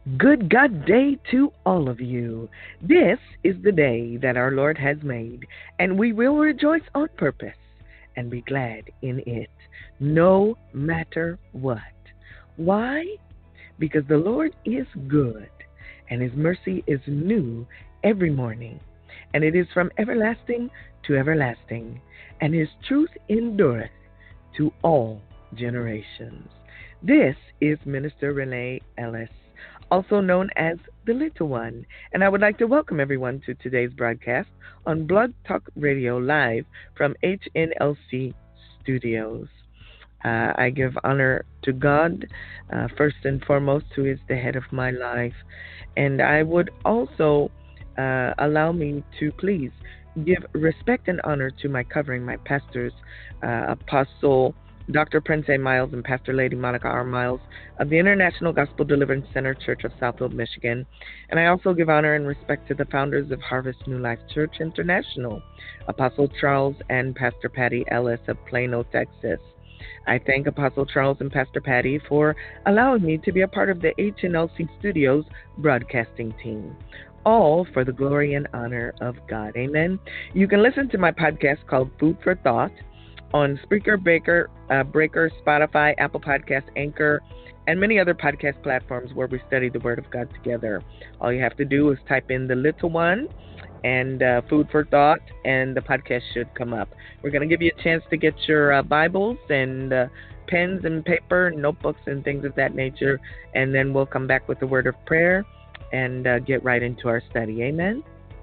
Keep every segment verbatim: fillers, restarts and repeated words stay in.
Good God day to all of you. This is the day that our Lord has made, and we will rejoice on purpose and be glad in it, no matter what. Why? Because the Lord is good, and his mercy is new every morning, and it is from everlasting to everlasting, and his truth endureth to all generations. This is Minister Renee Ellis, also known as the Little One, and I would like to welcome everyone to today's broadcast on Blog Talk Radio live from H N L C Studios. Uh, I give honor to God, uh, first and foremost, who is the head of my life. And I would also uh, allow me to please give respect and honor to my covering, my pastors, uh, Apostle Doctor Prince A. Miles and Pastor Lady Monica R. Miles of the International Gospel Deliverance Center Church of Southfield, Michigan. And I also give honor and respect to the founders of Harvest New Life Church International, Apostle Charles and Pastor Patty Ellis of Plano, Texas. I thank Apostle Charles and Pastor Patty for allowing me to be a part of the H N L C Studios broadcasting team, all for the glory and honor of God. Amen. You can listen to my podcast called Food for Thought on Spreaker, Breaker, uh, Breaker, Spotify, Apple Podcast, Anchor, and many other podcast platforms where we study the Word of God together. All you have to do is type in the Little One and uh, Food for Thought, and the podcast should come up. We're going to give you a chance to get your uh, Bibles and uh, pens and paper, and notebooks and things of that nature, and then we'll come back with the word of prayer and uh, get right into our study. Amen.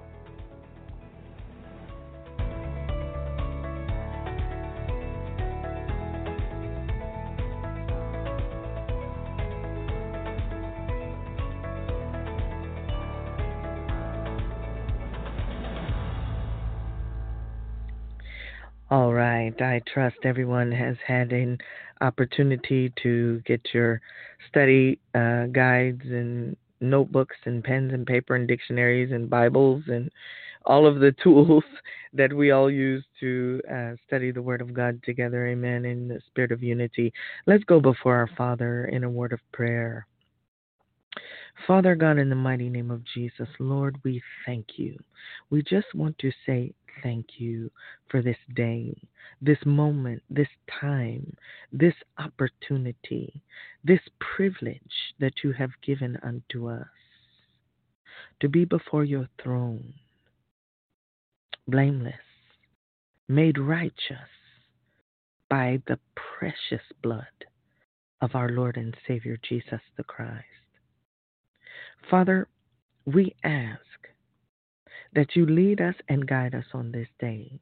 All right. I trust everyone has had an opportunity to get your study uh, guides and notebooks and pens and paper and dictionaries and Bibles and all of the tools that we all use to uh, study the Word of God together. Amen. In the spirit of unity. Let's go before our Father in a word of prayer. Father God, in the mighty name of Jesus, Lord, we thank you. We just want to say thank you for this day, this moment, this time, this opportunity, this privilege that you have given unto us to be before your throne, blameless, made righteous by the precious blood of our Lord and Savior Jesus the Christ. Father, we ask that you lead us and guide us on this day.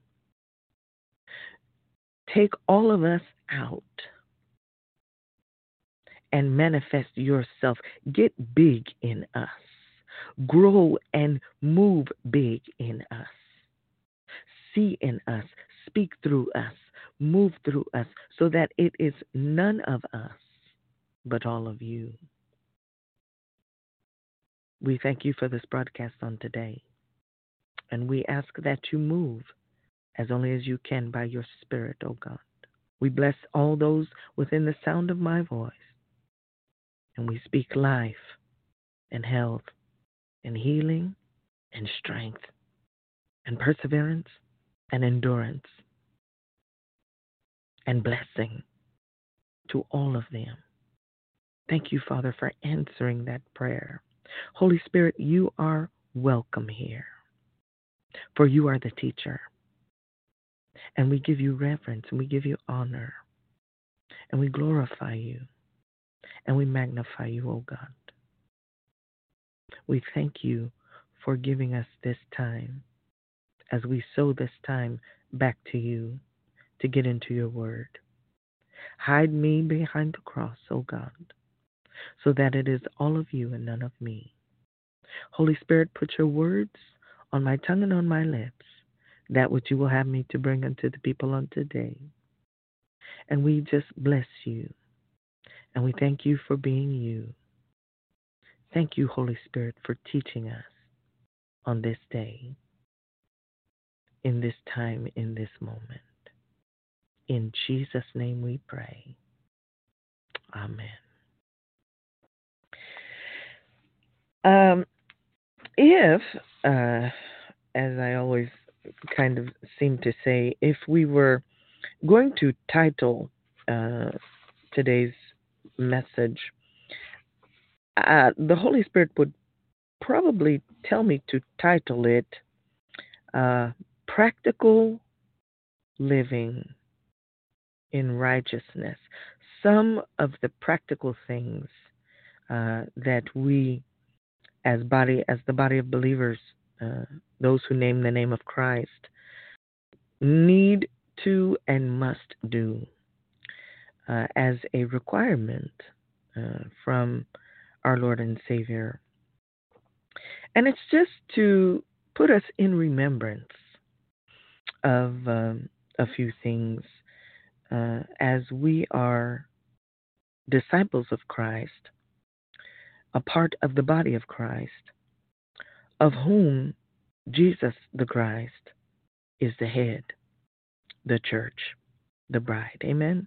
Take all of us out and manifest yourself. Get big in us. Grow and move big in us. See in us. Speak through us. Move through us so that it is none of us but all of you. We thank you for this broadcast on today. And we ask that you move as only as you can by your Spirit, O God. We bless all those within the sound of my voice. And we speak life and health and healing and strength and perseverance and endurance and blessing to all of them. Thank you, Father, for answering that prayer. Holy Spirit, you are welcome here, for you are the teacher. And we give you reverence and we give you honor and we glorify you and we magnify you, O God. We thank you for giving us this time as we sow this time back to you to get into your word. Hide me behind the cross, O God, so that it is all of you and none of me. Holy Spirit, put your words on my tongue and on my lips, that which you will have me to bring unto the people on today. And we just bless you, and we thank you for being you. Thank you, Holy Spirit, for teaching us on this day, in this time, in this moment. In Jesus' name we pray. Amen. Um, if, uh, as I always kind of seem to say, if we were going to title uh, today's message, uh, the Holy Spirit would probably tell me to title it uh, Practical Living in Righteousness. Some of the practical things uh, that we, as body, as the body of believers, uh, those who name the name of Christ, need to and must do uh, as a requirement uh, from our Lord and Savior. And it's just to put us in remembrance of um, a few things uh, as we are disciples of Christ, a part of the body of Christ, of whom Jesus the Christ is the head, the church, the bride. Amen.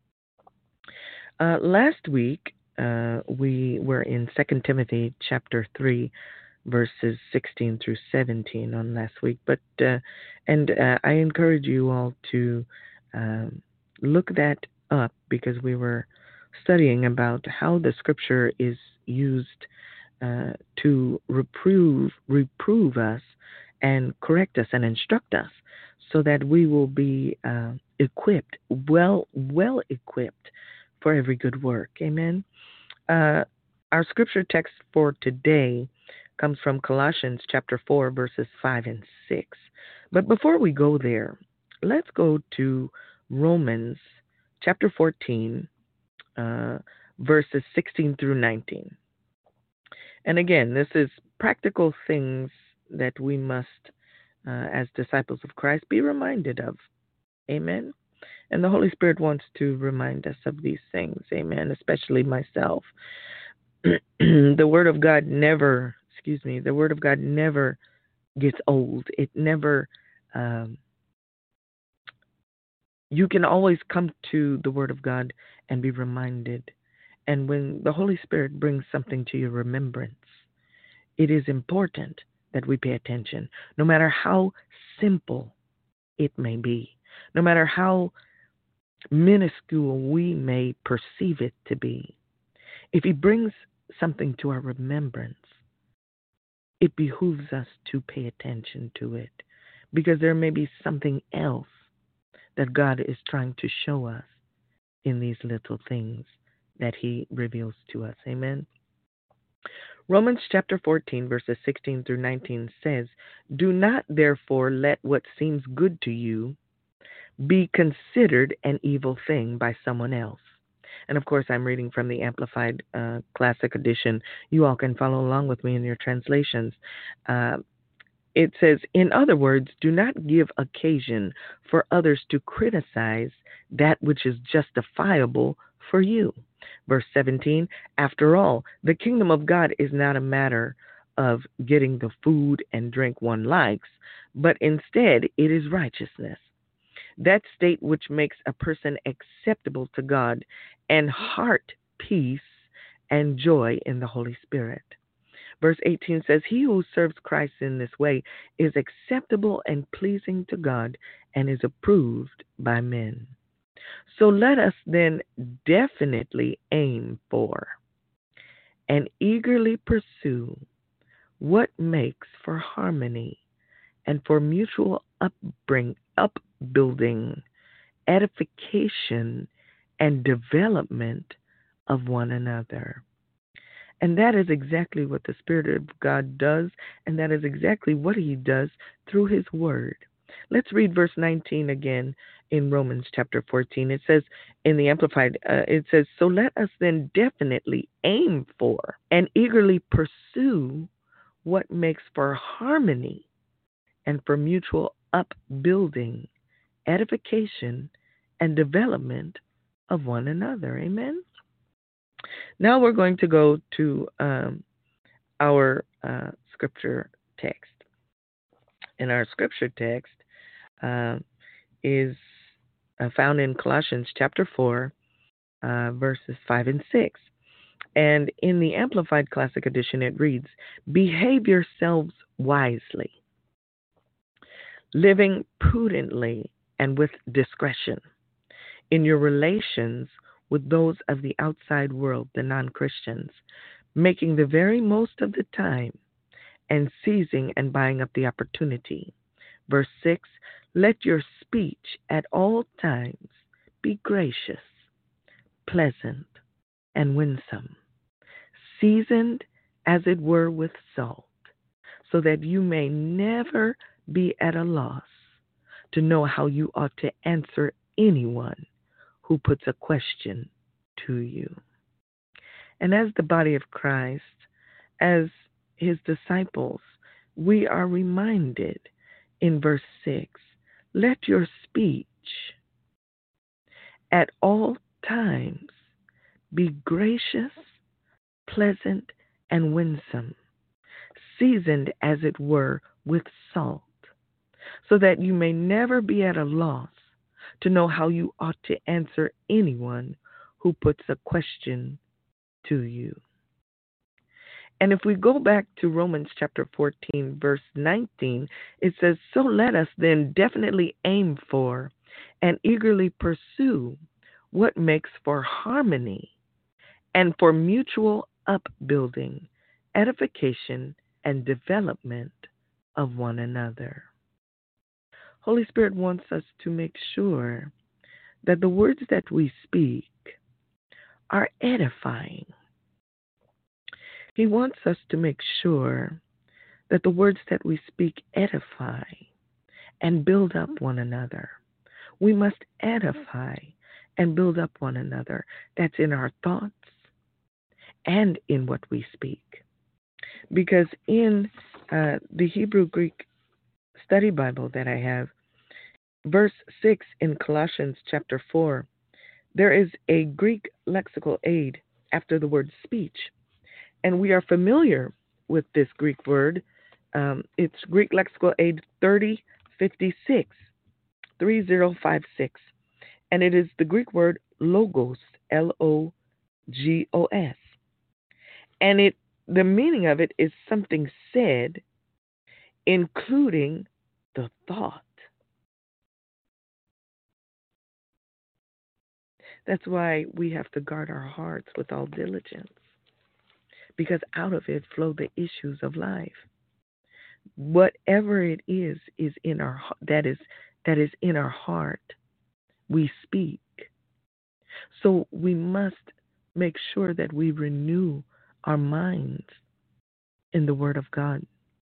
Uh, last week, uh, we were in Second Timothy chapter three, verses sixteen through seventeen on last week. But uh, and uh, I encourage you all to um, look that up because we were studying about how the Scripture is used uh, to reprove reprove us and correct us and instruct us, so that we will be uh, equipped, well well equipped for every good work. Amen. Uh, our scripture text for today comes from Colossians chapter four, verses five and six. But before we go there, let's go to Romans chapter fourteen, uh, verses sixteen through nineteen. And again, this is practical things that we must, uh, as disciples of Christ, be reminded of. Amen. And the Holy Spirit wants to remind us of these things. Amen. Especially myself. The Word of God never, excuse me, the Word of God never gets old. It never, um, you can always come to the Word of God and be reminded. And when the Holy Spirit brings something to your remembrance, it is important that we pay attention, no matter how simple it may be, no matter how minuscule we may perceive it to be. If He brings something to our remembrance, it behooves us to pay attention to it, because there may be something else that God is trying to show us in these little things that He reveals to us. Amen. Romans chapter fourteen, verses sixteen through nineteen says, "Do not therefore let what seems good to you be considered an evil thing by someone else." And of course, I'm reading from the Amplified uh, Classic Edition. You all can follow along with me in your translations. Uh, it says, "In other words, do not give occasion for others to criticize that which is justifiable for you." Verse seventeen, "After all, the kingdom of God is not a matter of getting the food and drink one likes, but instead it is righteousness, that state which makes a person acceptable to God, and heart peace and joy in the Holy Spirit." Verse eighteen says, "He who serves Christ in this way is acceptable and pleasing to God and is approved by men. So let us then definitely aim for and eagerly pursue what makes for harmony and for mutual upbring, upbuilding, edification, and development of one another." And that is exactly what the Spirit of God does, and that is exactly what He does through His Word. Let's read verse nineteen again in Romans chapter fourteen. It says, in the Amplified, uh, it says, "So let us then definitely aim for and eagerly pursue what makes for harmony and for mutual upbuilding, edification, and development of one another." Amen. Now we're going to go to um, our uh, scripture text. And our scripture text uh, is uh, found in Colossians chapter four, uh, verses five and six. And in the Amplified Classic Edition, it reads, behave yourselves wisely, living prudently and with discretion in your relations with those of the outside world, the non-Christians, making the very most of the time and seizing and buying up the opportunity. Verse six, let your speech at all times be gracious, pleasant, and winsome, seasoned as it were with salt, so that you may never be at a loss to know how you ought to answer anyone who puts a question to you. And as the body of Christ, as his disciples, we are reminded in verse six, let your speech at all times be gracious, pleasant, and winsome, seasoned as it were with salt, so that you may never be at a loss to know how you ought to answer anyone who puts a question to you. And if we go back to Romans chapter fourteen, verse nineteen, it says, so let us then definitely aim for and eagerly pursue what makes for harmony and for mutual upbuilding, edification, and development of one another. Holy Spirit wants us to make sure that the words that we speak are edifying. He wants us to make sure that the words that we speak edify and build up one another. We must edify and build up one another. That's in our thoughts and in what we speak. Because in uh, the Hebrew Greek study Bible that I have, verse six in Colossians chapter four, there is a Greek lexical aid after the word speech. And we are familiar with this Greek word. Um, it's Greek lexical aid thirty fifty-six, thirty fifty-six. And it is the Greek word logos, L O G O S. And it the meaning of it is something said, including the thought. That's why we have to guard our hearts with all diligence, because out of it flow the issues of life. Whatever it is is in our that is that is in our heart, we speak. So we must make sure that we renew our minds in the Word of God,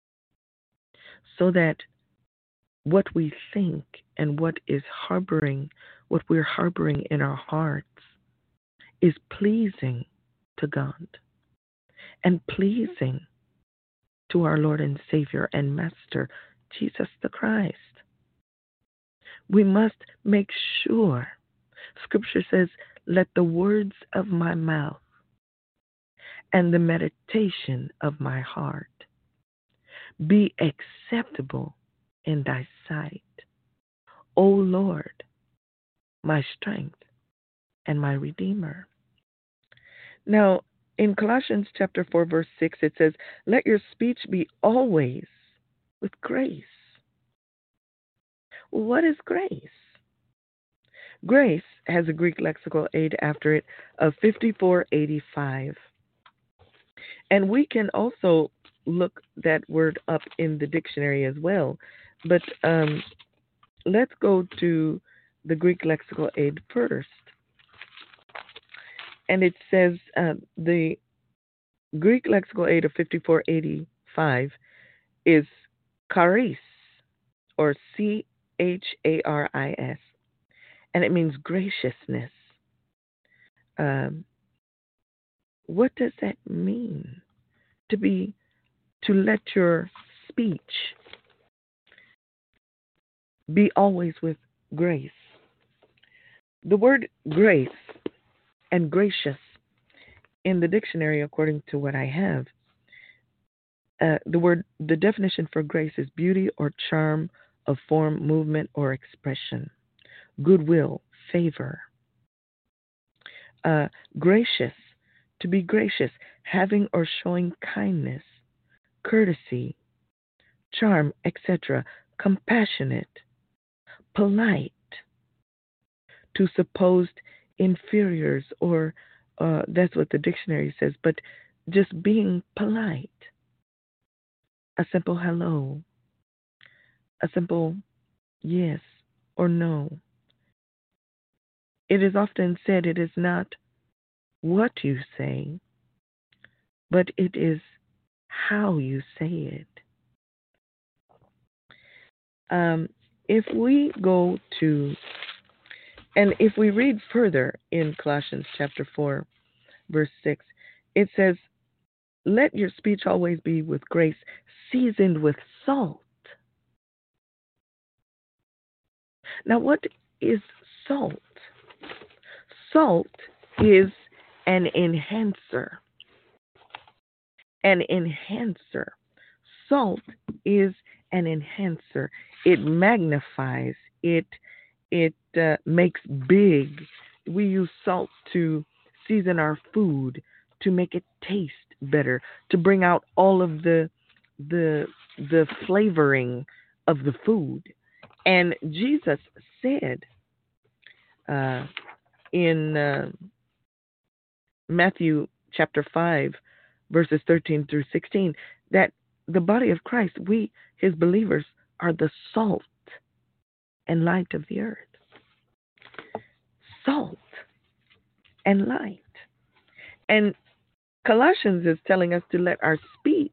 so that what we think and what is harboring, what we're harboring in our hearts, is pleasing to God and pleasing to our Lord and Savior and Master, Jesus the Christ. We must make sure, Scripture says, let the words of my mouth and the meditation of my heart be acceptable in thy sight, O Lord, my strength and my Redeemer. Now, in Colossians chapter four, verse six, it says, let your speech be always with grace. What is grace? Grace has a Greek lexical aid after it of fifty-four eighty-five. And we can also look that word up in the dictionary as well. But um, let's go to the Greek lexical aid first. And it says uh, the Greek lexical aid of fifty-four eighty-five is charis, or C H A R I S, and it means graciousness. Um, what does that mean? To be, to let your speech be always with grace. The word grace and gracious in the dictionary, according to what I have, uh, the word, the definition for grace is beauty or charm of form, movement, or expression, goodwill, favor. Uh, gracious to be gracious, having or showing kindness, courtesy, charm, et cetera, compassionate, polite to supposed inferiors, or uh, that's what the dictionary says, but just being polite. A simple hello, a simple yes or no. It is often said it is not what you say, but it is how you say it. Um, if we go to, and if we read further in Colossians chapter four, verse six, it says, let your speech always be with grace, seasoned with salt. Now, what is salt? Salt is an enhancer. An enhancer. Salt is an enhancer. It magnifies. It it uh, makes big. We use salt to season our food, to make it taste better, to bring out all of the the the flavoring of the food. And Jesus said uh, in uh, Matthew chapter five, verses thirteen through sixteen, that the body of Christ, we, his believers, are the salt and light of the earth. Salt and light. And Colossians is telling us to let our speech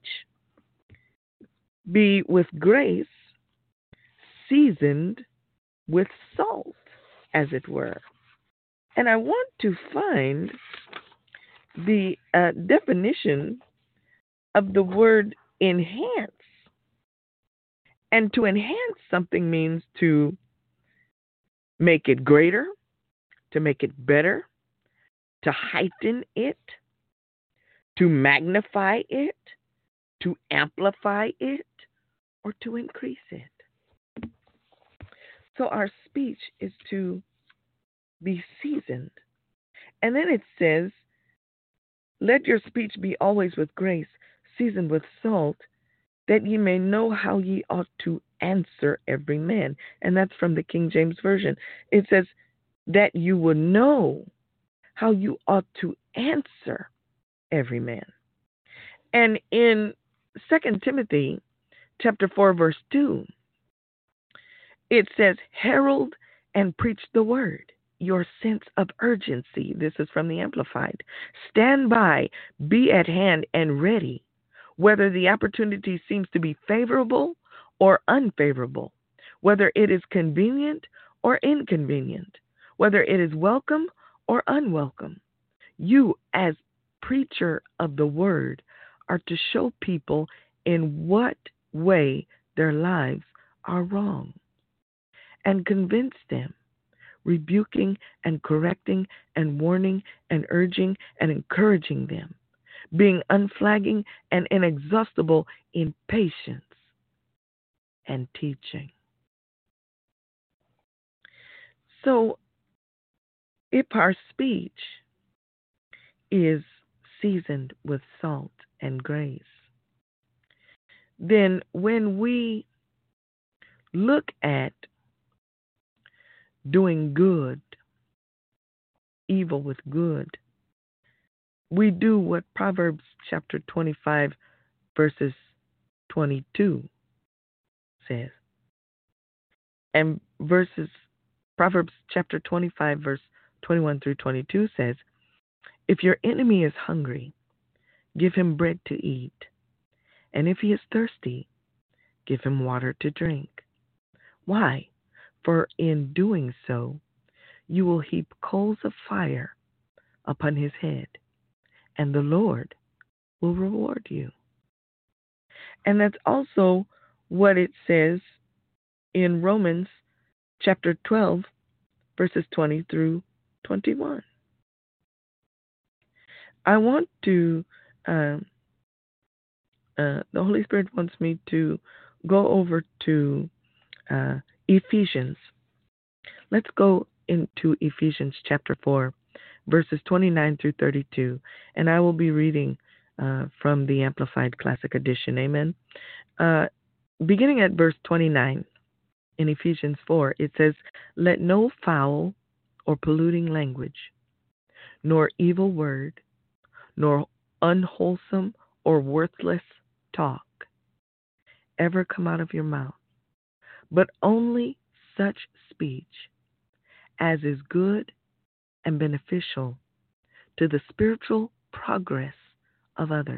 be with grace, seasoned with salt, as it were. And I want to find the uh, definition of the word enhance. And to enhance something means to make it greater, to make it better, to heighten it, to magnify it, to amplify it, or to increase it. So our speech is to be seasoned. And then it says, let your speech be always with grace, seasoned with salt, that ye may know how ye ought to answer every man. And that's from the King James Version. It says that you will know how you ought to answer every man. And in Second Timothy chapter four, verse two, it says, herald and preach the word. Your sense of urgency. This is from the Amplified. Stand by, be at hand and ready, whether the opportunity seems to be favorable or unfavorable, whether it is convenient or inconvenient, whether it is welcome or unwelcome. You, as preacher of the word, are to show people in what way their lives are wrong and convince them, rebuking and correcting and warning and urging and encouraging them, being unflagging and inexhaustible in patience and teaching. So, if our speech is seasoned with salt and grace, then when we look at doing good, evil with good, we do what Proverbs chapter twenty-five, verses twenty-two says. And verses Proverbs chapter twenty-five, verse twenty-one through twenty-two says, if your enemy is hungry, give him bread to eat. And if he is thirsty, give him water to drink. Why? For in doing so, you will heap coals of fire upon his head, and the Lord will reward you. And that's also what it says in Romans chapter twelve, verses twenty through twenty-one. I want to, uh, uh, the Holy Spirit wants me to go over to uh, Ephesians. Let's go into Ephesians chapter four, verses twenty-nine through thirty-two. And I will be reading uh, from the Amplified Classic Edition. Amen. Uh, beginning at verse twenty-nine in Ephesians four, it says, "Let no foul or polluting language, nor evil word, nor unwholesome or worthless talk ever come out of your mouth, but only such speech as is good and beneficial to the spiritual progress of others,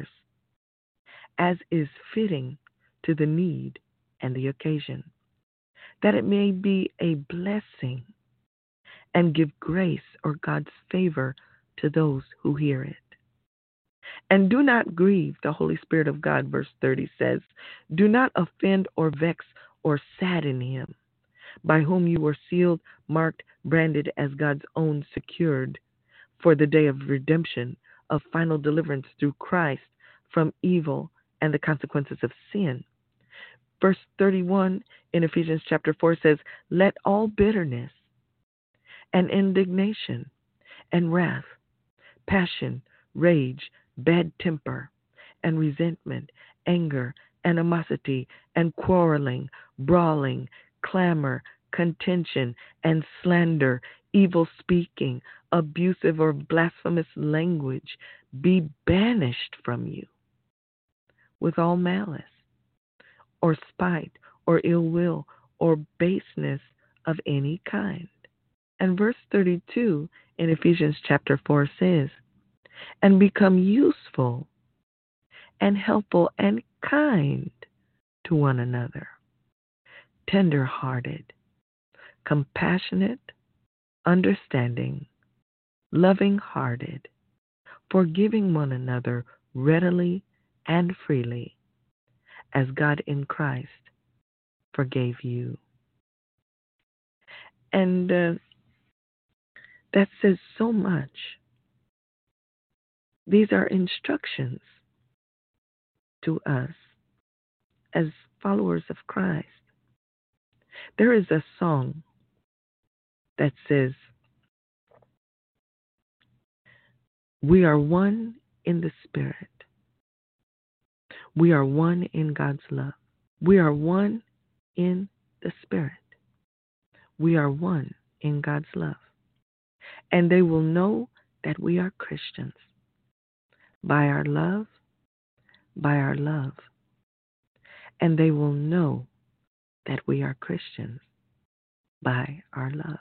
as is fitting to the need and the occasion, that it may be a blessing and give grace or God's favor to those who hear it. And do not grieve the Holy Spirit of God," verse thirty says. "Do not offend or vex or sadden him, by whom you were sealed, marked, branded as God's own, secured for the day of redemption, of final deliverance through Christ from evil and the consequences of sin." Verse thirty-one in Ephesians chapter four says, "Let all bitterness and indignation and wrath, passion, rage, bad temper, and resentment, anger, animosity, and quarreling, brawling, clamor, contention, and slander, evil speaking, abusive or blasphemous language be banished from you, with all malice, or spite, or ill will, or baseness of any kind." And verse thirty-two in Ephesians chapter four says, "And become useful and helpful and kind to one another, tender-hearted, compassionate, understanding, loving-hearted, forgiving one another readily and freely, as God in Christ forgave you." And uh, that says so much. These are instructions to us as followers of Christ. There is a song that says, "We are one in the Spirit. We are one in God's love. We are one in the Spirit. We are one in God's love. And they will know that we are Christians by our love, by our love. And they will know that we are Christians by our love."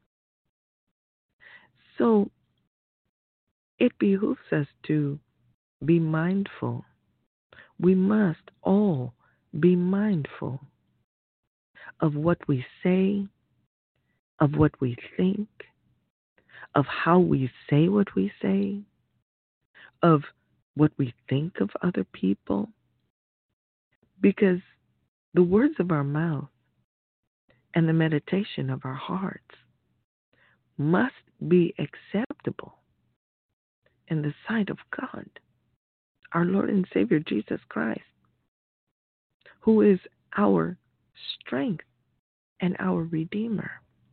So it behooves us to be mindful. We must all be mindful of what we say, of what we think, of how we say what we say, of what we think of other people. Because the words of our mouth and the meditation of our hearts must be acceptable in the sight of God, our Lord and Savior Jesus Christ, who is our strength and our Redeemer.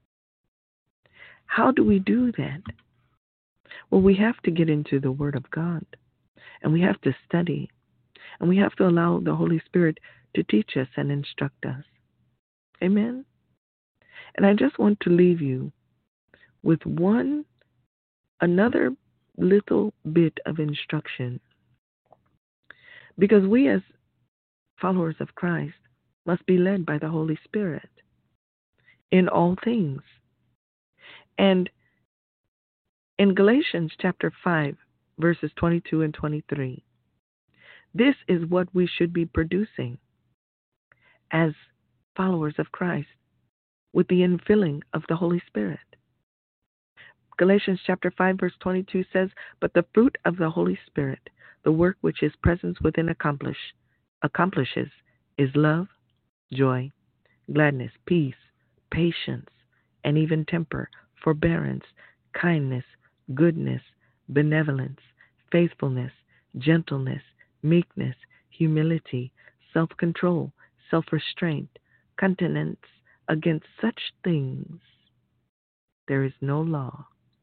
How do we do that? Well, we have to get into the Word of God, and we have to study, and we have to allow the Holy Spirit to teach us and instruct us. Amen? And I just want to leave you with one, another little bit of instruction, because we as followers of Christ must be led by the Holy Spirit in all things. And in Galatians chapter five, verses twenty-two and twenty-three, this is what we should be producing as followers of Christ with the infilling of the Holy Spirit. Galatians chapter five, verse twenty-two says, "But the fruit of the Holy Spirit, the work which His presence within accomplish, accomplishes, is love, joy, gladness, peace, patience, and even temper, forbearance, kindness, goodness, benevolence, faithfulness, gentleness, meekness, humility, self-control, self-restraint, continence. Against such things there is no law."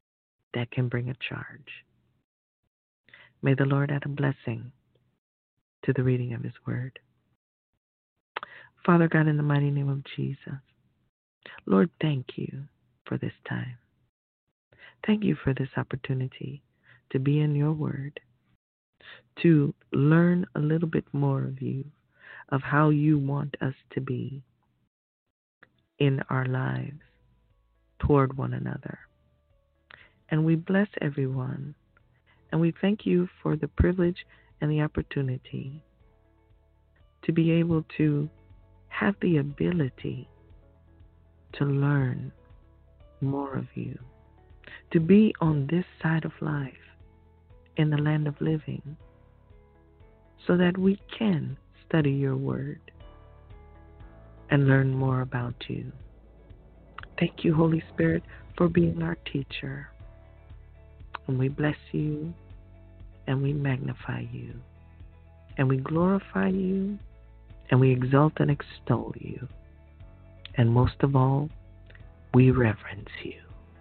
that can bring a charge. May the Lord add a blessing to the reading of His Word. Father God, in the mighty name of Jesus, Lord, thank you for this time. Thank you for this opportunity to be in your Word, to learn a little bit more of you, of how you want us to be in our lives toward one another. And we bless everyone, and we thank you for the privilege and the opportunity to be able to have the ability to learn more of you, to be on this side of life in the land of living, so that we can study your word and learn more about you. Thank you, Holy Spirit, for being our teacher. And we bless you, and we magnify you, and we glorify you, and we exalt and extol you. And most of all, we reverence you.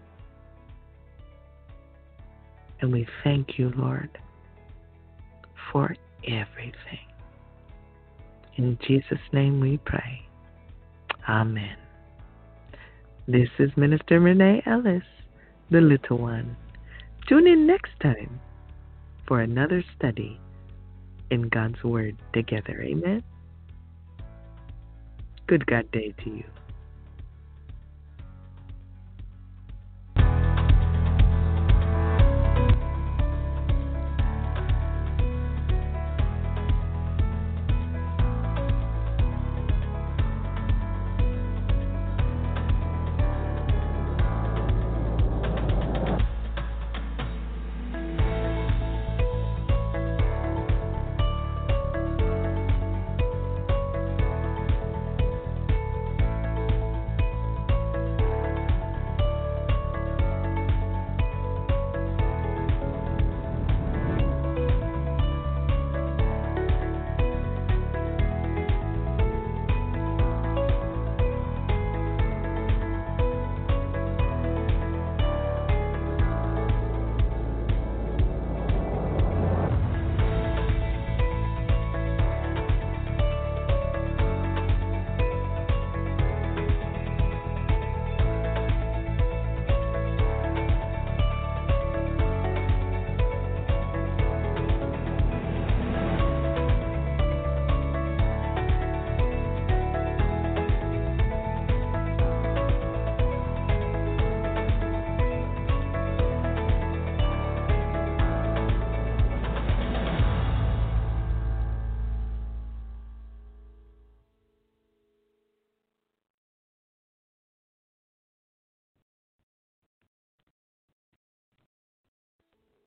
And we thank you, Lord, for everything. In Jesus' name we pray. Amen. This is Minister Renee Ellis, the little one. Tune in next time for another study in God's Word together. Amen. Good God day to you.